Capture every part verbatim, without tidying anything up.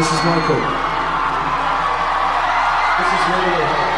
This is Michael. This is Radiohead.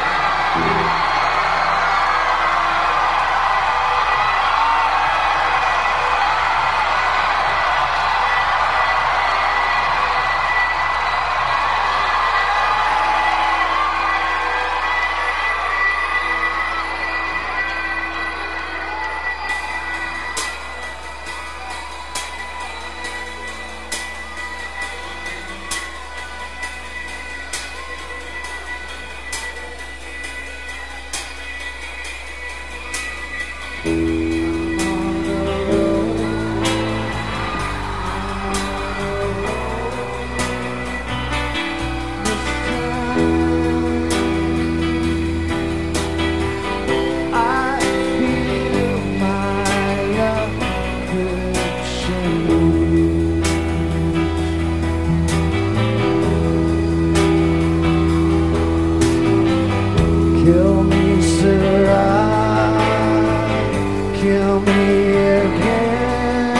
Kill me, Sarah, kill me again.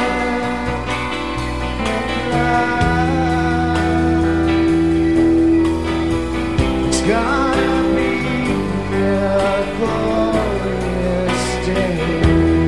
It's gonna be a glorious day.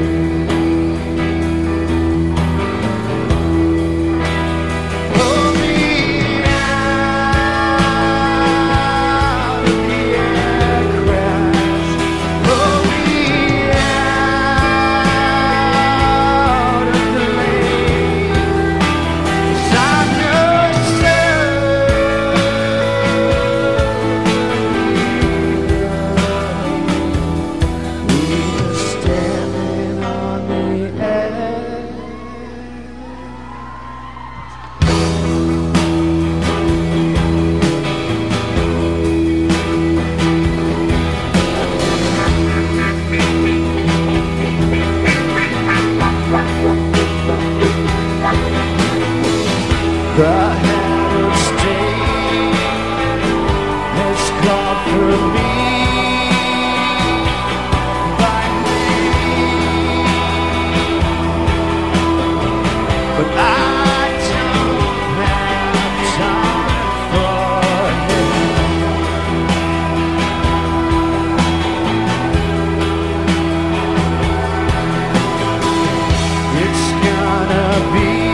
The head of state has called for me by name, but I don't have time for him. It's gonna be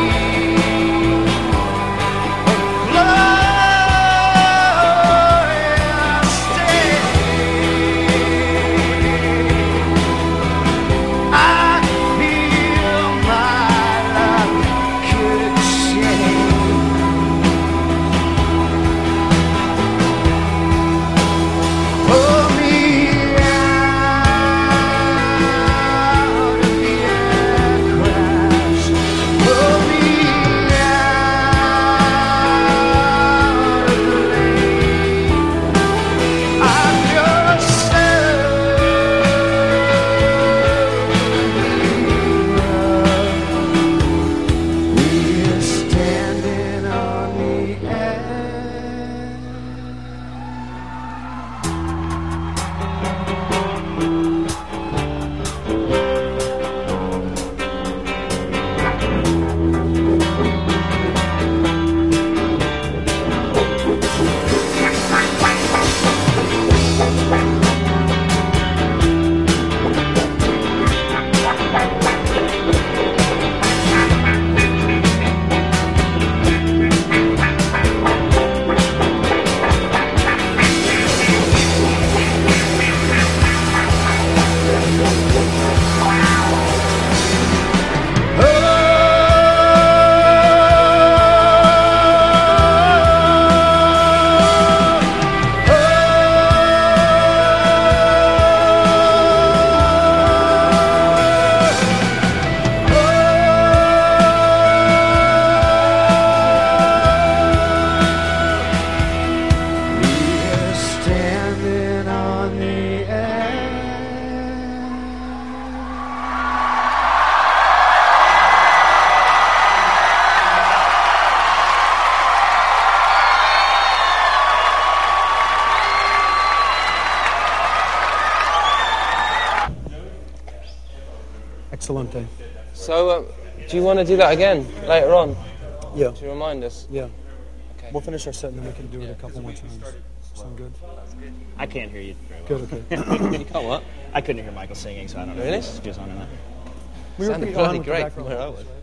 Excellente. So, uh, do you want to do that again later on? Yeah. To remind us? Yeah. Okay. We'll finish our set and then we can do it a couple more times. Sound good? I can't hear you very well. Good, okay. You can't what? I couldn't hear Michael singing, so I don't know Really? if this goes on or not. We were Sounded pretty on bloody with the great background from where I vocals, was. right?